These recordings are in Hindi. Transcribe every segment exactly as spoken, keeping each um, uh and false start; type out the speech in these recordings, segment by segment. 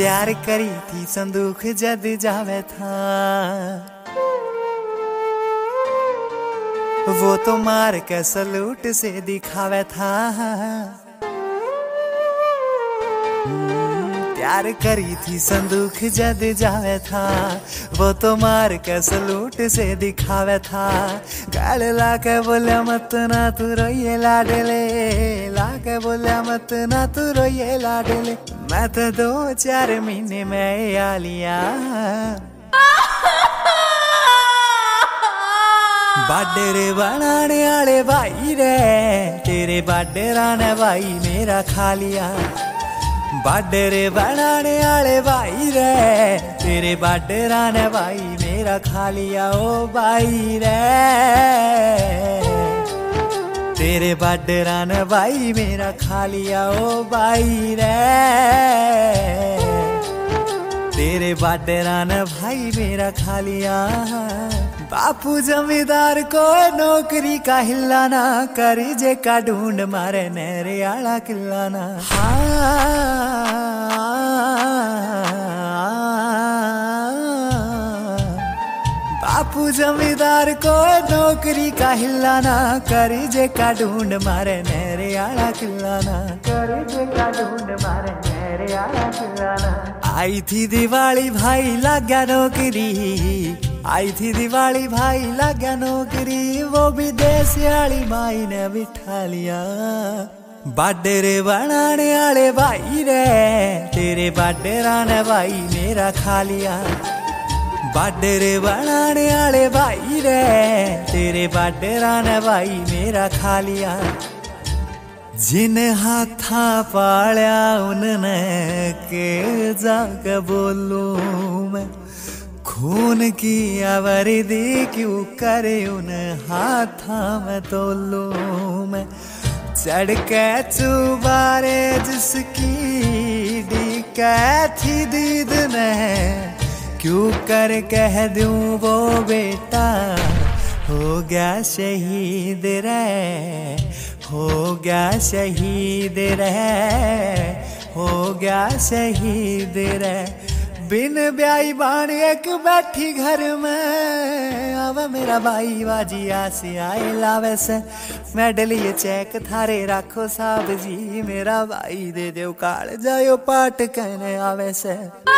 तैयार करी थी संदूक जद जावे था, वो तो मार के सलूट से दिखावे था। तैयार करी थी संदूक जद जावे था, वो तो मार के सलूट से दिखावे था। गाल ला के बोले मत ना तू रोइए लाडले, ला के बोले मत ना तू रोइए लाडले, मैं तो दो चार महीने में आ लिया। बाडरे बनाने आले भाई रे, तेरे बाडेरा ने भाई मेरा खा लिया। बाडरे बनाने आले भाई रे, तेरे बाडेरा ने भाई मेरा खा लिया। ओ भाई रे, तेरे बाडेरा ने भाई मेरा खा लिया। ओ भाई रे, तेरे बाडेरा ने भाई मेरा खा लिया। बापू जमींदार को नौकरी का हिलाना, करी जे का ढूंढ मारे नहरे आला किलाना। बापू जमींदार को नौकरी का हिलाना, करी जे का ढूंढ मारे नहरे आला किलाना, करी जे का ढूंढ मारे नहरे आला किलाना। आई थी दिवाली भाई लग गया नौकरी, आई थी दिवाली भाई लग गया नौकरी, वो भी देश वाली माई ने बिठा लिया। बाडेरे बनाने आले भाई रे, तेरे बाडेरा ने भाई मेरा खा लिया। बाडेरे बनाने आले भाई रे, तेरे बाडेरा ने भाई मेरा खा लिया। जिन हाथा पालिया उनने के जाके बोलूं मैं, खून की आवर्दी क्यों करे उन हाथा में तोलू मैं। चढ़ के चुबारे जिसकी डीके थी दीद ने, क्यों कर कह दूं वो बेटा हो गया शहीद रे, हो गया शहीद रे, हो गया शहीद रे। बिन ब्याई बाण एक बैठी घर में, अब मेरा भाई बाजी आसे आए लावे से। मेडल ये चेक थारे राखो साहब जी, मेरा भाई दे दो काल जायो पाट कहने आवे से।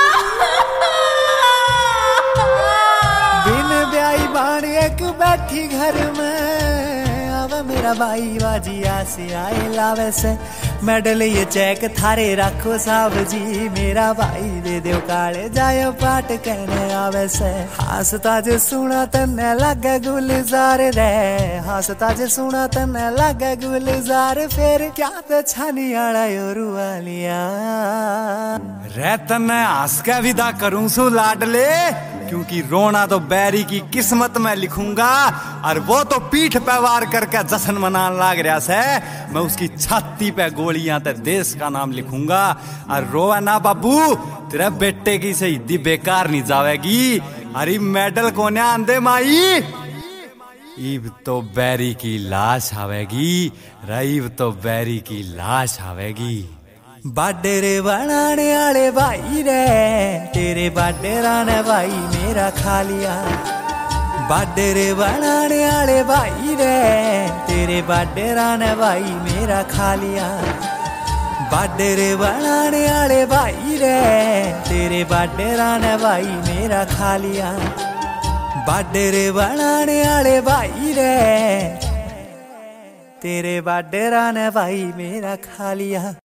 बिन ब्याई बाण एक बैठी घर में, अब मेरा भाई बाजी आसे आए लावे से। मेडल ये चेक थारे राखो साहब जी, मेरा भाई दे दो काले जायो पाट कहने आवे से। हंसता जे सुना तन्ने लगे गुलजार रे, हंसता जे सुना तन्ने लगे गुलजार, फिर क्या तो छानी आड़ा योरू वालिया। रे तन्ने हंस के विदा करूं सु लाडले, क्योंकि रोना तो बैरी की किस्मत में लिखूंगा, और वो तो पीठ पे वार करके जश्न मनाने लाग रहा से। मैं उसकी छाती पे गोलियां ते देश का नाम लिखूंगा। और रोवा ना बाबू, तेरे बेटे की शहीदी बेकार नहीं जावेगी। अरे मेडल कोने आंदे माई, इब तो बैरी की लाश आवेगी, रईब तो बैरी की लाश आवेगी। बाडेरे बनाने आले भाई रे, तेरे बाडेरा ने भाई मेरा खा लिया। बाडेरे बनाने आले भाई रे, तेरे बाडेरा ने भाई मेरा खा लिया। बाडेरे बनाने आले भाई रे, तेरे बाडेरा ने भाई मेरा खा लिया। बाडेरे बनाने आले भाई रे, तेरे बाडेरा ने भाई मेरा खा लिया।